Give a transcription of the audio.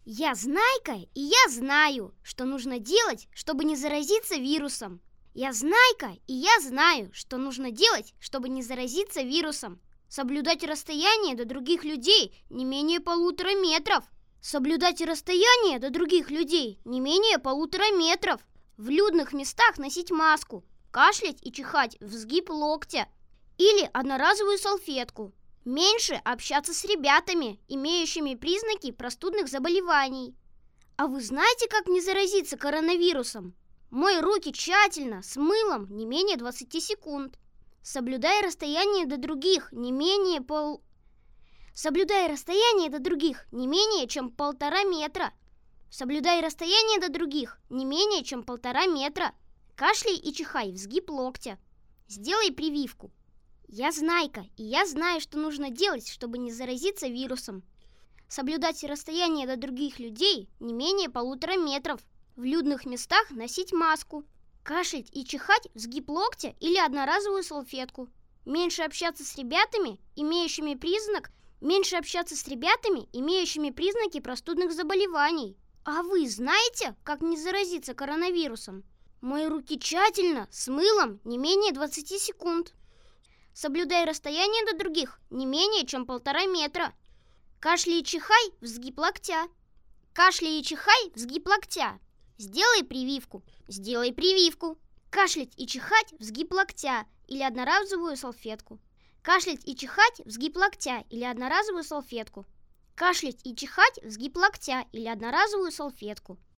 Я Знайка, и я знаю, что нужно делать, чтобы не заразиться вирусом. Я Знайка, и я знаю, что нужно делать, чтобы не заразиться вирусом. Соблюдать расстояние до других людей не менее 1,5 метров. Соблюдать расстояние до других людей не менее 1,5 метров. В людных местах носить маску, кашлять и чихать в сгиб локтя или одноразовую салфетку. Меньше общаться с ребятами, имеющими признаки простудных заболеваний. А вы знаете, как не заразиться коронавирусом? Мой руки тщательно, с мылом не менее 20 секунд. Соблюдай расстояние до других не менее Соблюдай расстояние до других не менее чем 1,5 метра. Соблюдай расстояние до других не менее чем 1,5 метра. Кашляй и чихай в сгиб локтя. Сделай прививку. Я Знайка, и я знаю, что нужно делать, чтобы не заразиться вирусом. Соблюдать расстояние до других людей не менее 1,5 метров. В людных местах носить маску. Кашлять и чихать в сгиб локтя или одноразовую салфетку. Меньше общаться с ребятами, имеющими признаки простудных заболеваний. А вы знаете, как не заразиться коронавирусом? Мои руки тщательно, с мылом не менее 20 секунд. Соблюдай расстояние до других не менее чем 1,5 метра. Кашляй и чихай в сгиб локтя. Кашляй и чихай в сгиб локтя. Сделай прививку. Сделай прививку. Кашлять и чихать в сгиб локтя или одноразовую салфетку. Кашлять и чихать в сгиб локтя или одноразовую салфетку. Кашлять и чихать в сгиб локтя или одноразовую салфетку.